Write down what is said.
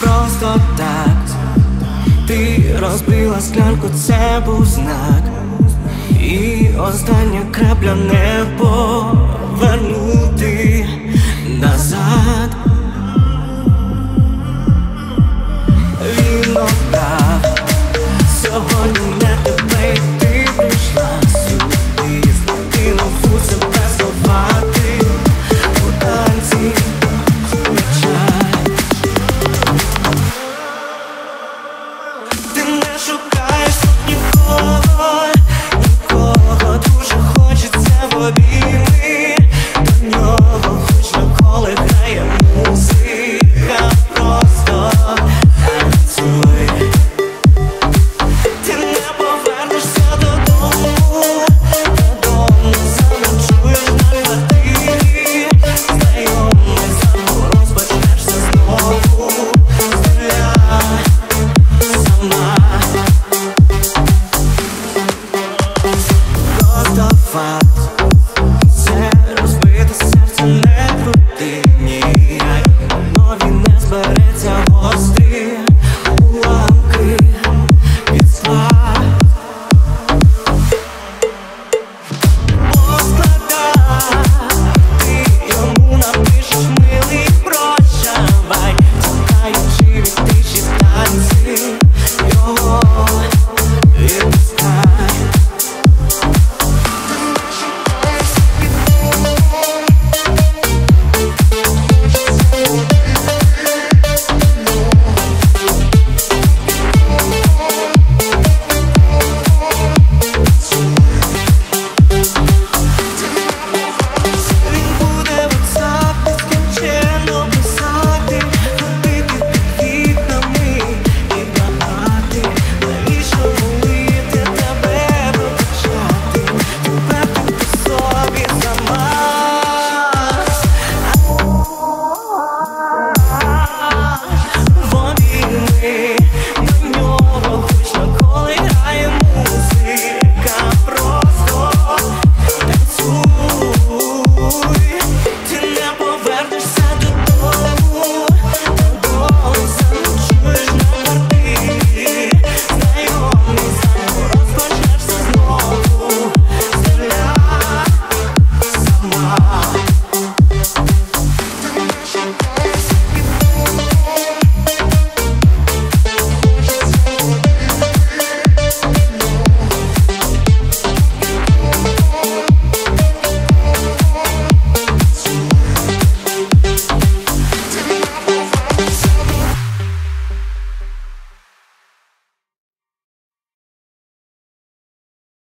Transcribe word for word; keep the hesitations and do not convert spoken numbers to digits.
просто так. Ти розбила склянку, це був знак. І остання крапля, не повернути назад. Він обрав сьогодні не тебе, і ти прийшла сюди. Закинув у себе слова, ти у танці кричать. Ти не шукаєш тут нікого, нікого, дуже хочеться в обійми до нього, хоч навколо грає музика, просто танцюй. Ти не повернешся додому, додому заночуєш на квартирі. Знайомий замок, розпочнешся знову з нуля сама. Просто факт, це розбите серце, не крути ніяк, но він не збереться.